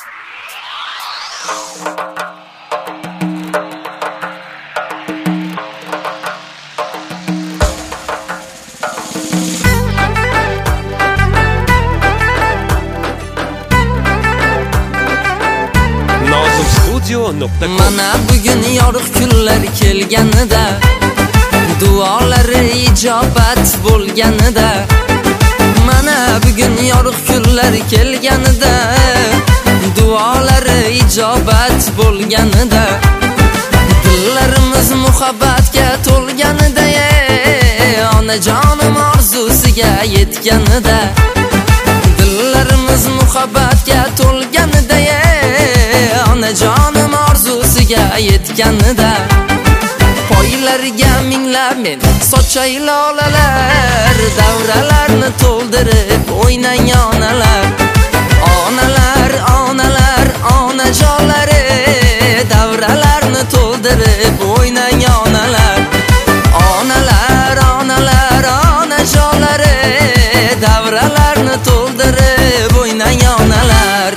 Mana bugun yorug' kunlar kelganida, duolari ijobat bo'lganida. Mana bugun yorug' kunlar kelganida, duolari ijobat bo'lganida. Dillarimiz muhabbatga to'lganida, onajonim orzusiga yetganida. Dillarimiz muhabbatga to'lganida, onajonim orzusiga yetganida. Poylariga minglab men sochay lolalar, davralarni to'ldirib o'ynang onalar. Onalar, onalar, onajonlari, davralarni to'ldirib o'ynang onalar. Onalar, onalar, onajonlari, davralarni to'ldirib o'ynang onalar.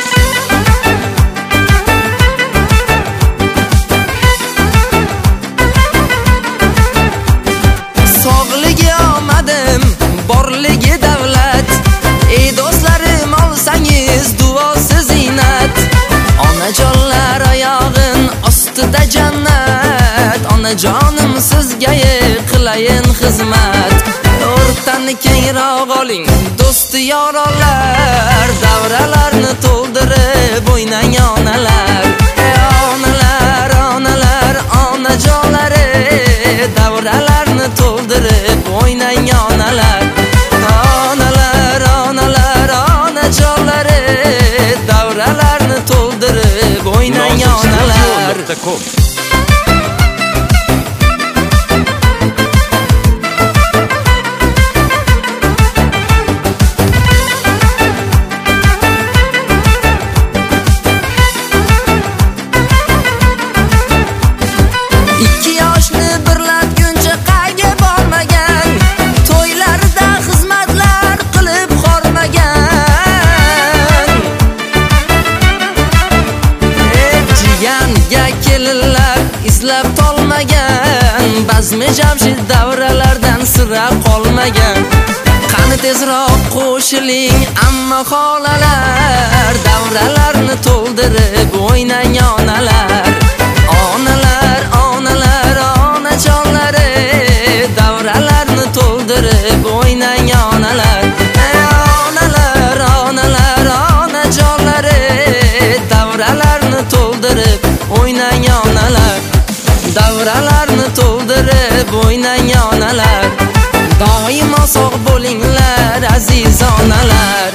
Sog'ligi omadim, borligi davlat, ey do'stlarim olsangiz duosi zinat. Onajonlar oyog'in ostida jannat, onajonim sizga qilayin xizmat. O'rtani kengroq oling do'sti yorlar, davralarni to'ldirib o'ynang onalar. Onalar, onalar, onajonlari, davralarni to'ldirib o'ynang onalar. Onalar, onalar, onajonlari, davralarni to'ldirib o'ynang onalar. Islab tolmagan, bazmi Jamshid davralardan sira qolmagan. Qani tezroq qo'shiling amma xolalar, davralarni to'ldirib o'ynang onalar. Onalar, onalar, onajonlari, davralarni to'ldirib o'ynang onalar. Onalar, onalar, onajonlari, davralarni to'ldirib o'ynang onalar. Davralarni to'ldirib o'ynang onalar. Doimo sog' bo'linglar aziz onalar.